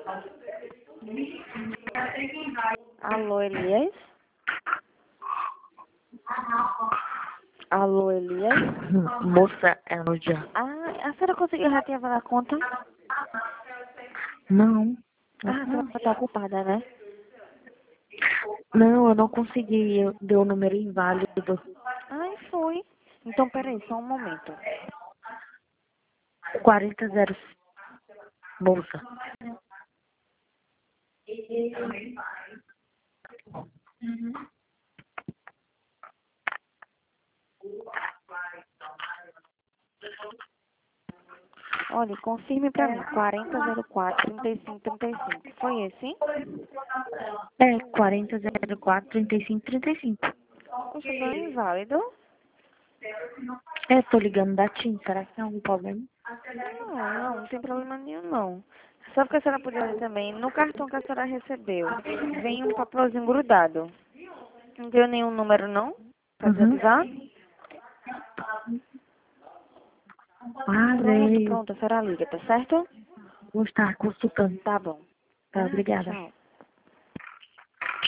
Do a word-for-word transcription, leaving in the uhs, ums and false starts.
Alô, Elias? Alô, Elias? Moça, é no dia. Ah, a senhora conseguiu reativar a conta? Não. Ah, a senhora está ocupada, né? Não, eu não consegui. Eu dei o número inválido. Ai, foi. Então, peraí, só um momento. quarenta zero. Moça. Olha, confirme pra mim. quarenta zero quatro, trinta e cinco, trinta e cinco. Foi esse? É, quarenta zero quatro, trinta e cinco, trinta e cinco. Poxa, deu inválido? É, tô ligando da TIM. Será que tem algum problema? Não, não, não tem problema nenhum, não. Só porque a senhora podia ver também, no cartão que a senhora recebeu, vem um papelzinho grudado. Não deu nenhum número, não? Pra Uhum. desativar? Ah, Pronto, veio. pronto, a senhora liga, tá certo? Vou estar consultando. Tá bom. Tá, obrigada. Tchau.